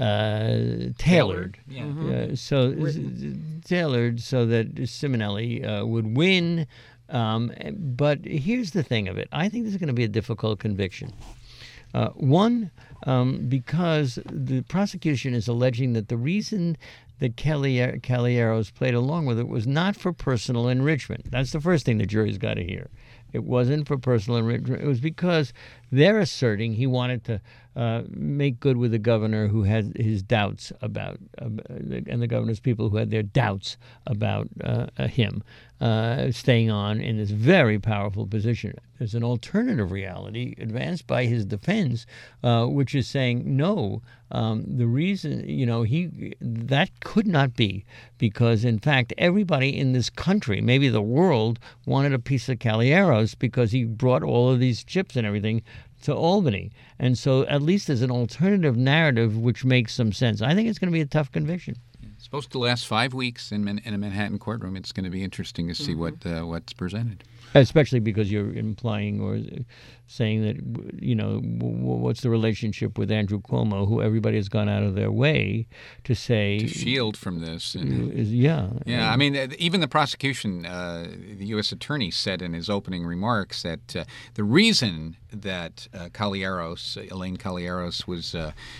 tailored. Yeah. Tailored so that Simonelli would win. But here's the thing of it. I think this is going to be a difficult conviction. One, because the prosecution is alleging that the reason that Calleros played along with it was not for personal enrichment. That's the first thing the jury's got to hear. It wasn't for personal enrichment. It was because they're asserting he wanted to make good with the governor who had his doubts about, and the governor's people who had their doubts about him staying on in this very powerful position. There's an alternative reality advanced by his defense, which is saying no. The reason, that could not be because, in fact, everybody in this country, maybe the world, wanted a piece of Calleros because he brought all of these chips and everything to Albany. And so at least there's an alternative narrative which makes some sense. I think it's going to be a tough conviction. It's supposed to last 5 weeks in a Manhattan courtroom. It's going to be interesting to see what's presented. Especially because you're implying or saying that, what's the relationship with Andrew Cuomo, who everybody has gone out of their way to say... To shield from this. Yeah. I mean, even the prosecution, the U.S. attorney said in his opening remarks that the reason that Elaine Calleros was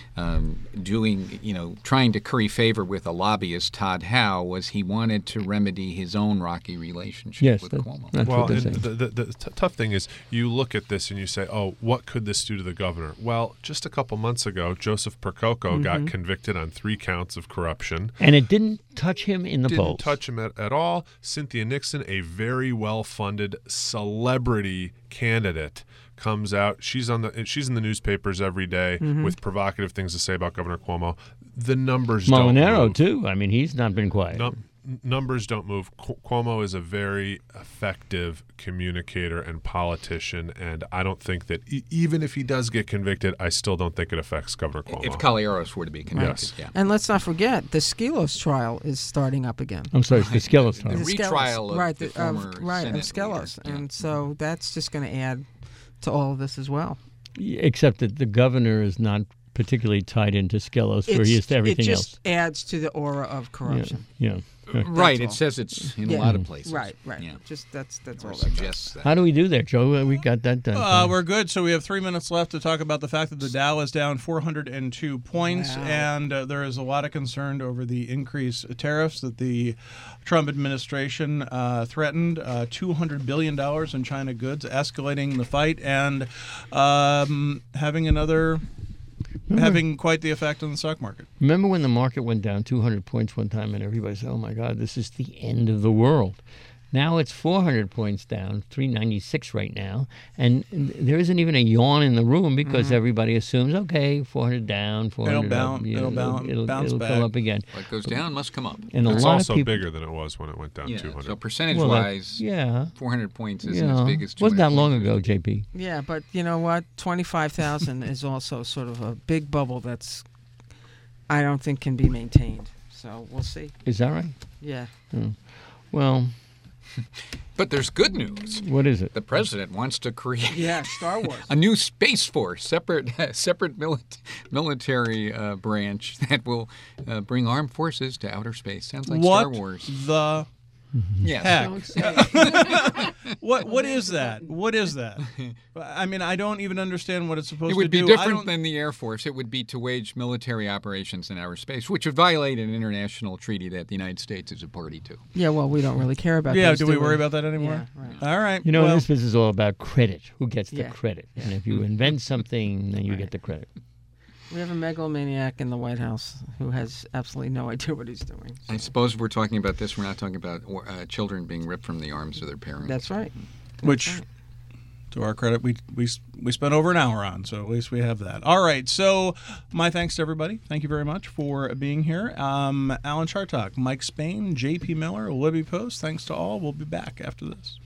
trying to curry favor with a lobbyist, Todd Howe, was he wanted to remedy his own rocky relationship with Cuomo. That's Well, what they're and saying. the tough thing is you look at this and you say, oh, what could this do to the governor? Well, just a couple months ago, Joseph Percoco got convicted on 3 counts of corruption. And it didn't touch him in the polls. Didn't touch him at all. Cynthia Nixon, a very well-funded celebrity candidate, comes out. She's in the newspapers every day with provocative things to say about Governor Cuomo. The numbers don't Molinaro, move. too. I mean, he's not been quiet. Numbers don't move. Cuomo is a very effective communicator and politician, and I don't think that even if he does get convicted, I still don't think it affects Governor Cuomo. If Caballeros were to be convicted, Yes. yeah. And let's not forget, the Skelos trial is starting up again. I'm sorry, it's the Skelos The trial. retrial of right, the former of Senate Skelos. leader. And so that's just going to add to all of this as well. Except that the governor is not particularly tied into Skelos, where he is to everything it else. just adds to the aura of corruption. Yeah. Right, all. it says it's in Yeah. a lot of places. Right. Yeah. Just that's Or all that does. suggests that. How do we do there, Joe? We got that done. We're good. So we have 3 minutes left to talk about the fact that the Dow is down 402 points, Wow. and there is a lot of concern over the increased tariffs that the Trump administration threatened. $200 billion in China goods, escalating the fight, and having quite the effect on the stock market. Remember when the market went down 200 points one time and everybody said, oh, my God, this is the end of the world. Now it's 400 points down, 396 right now, and there isn't even a yawn in the room because everybody assumes, okay, 400 down, 400 up. It'll bounce back. Come up again. What goes down must come up. And It's a lot also of people, bigger than it was when it went down Yeah, 200. so percentage-wise, yeah, 400 points isn't yeah. as big as 200 Wasn't that long points. ago, JP? Yeah, but you know what? 25,000 is also sort of a big bubble that's I don't think can be maintained. So we'll see. Is that right? Yeah. Well, But there's good news. what is it? The president wants to create Yeah, Star Wars. a new space force, separate military branch that will bring armed forces to outer space. Sounds like What Star Wars. the Yes. heck? Don't say it. What is that? What is that? I mean, I don't even understand what it's supposed It to would do. be I different don't- than the Air Force. It would be to wage military operations in outer space, which would violate an international treaty that the United States is a party to. Yeah, well, we don't really care about Yeah, those, do we worry about that anymore? Yeah, right. All right. You know, well, this business is all about credit. Who gets the Yeah. credit? And if you invent something, then you get the credit. We have a megalomaniac in the White House who has absolutely no idea what he's doing. I suppose if we're talking about this, we're not talking about children being ripped from the arms of their parents. That's right. which, to our credit, we spent over an hour on, so at least we have that. All right, so my thanks to everybody. Thank you very much for being here. Alan Chartock, Mike Spain, J.P. Miller, Libby Post, thanks to all. We'll be back after this.